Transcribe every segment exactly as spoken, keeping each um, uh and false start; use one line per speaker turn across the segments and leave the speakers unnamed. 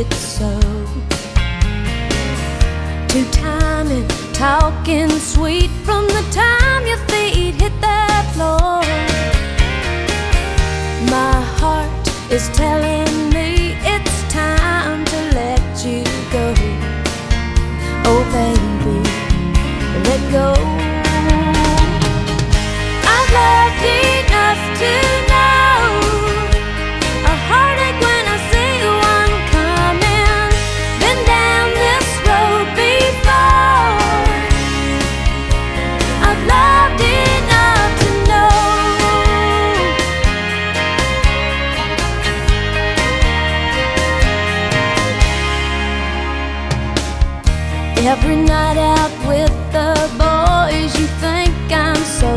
it so. Two timing, talking sweet from the time your feet hit that floor. My heart is telling me it's time to let you go. Oh baby, let go. I've loved enough to know a heartache when I see one coming. Been down this road before. I've loved enough to know. Every night out with the boys, you think I'm so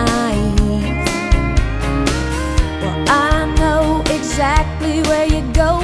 naive. Well, I know exactly where you're going.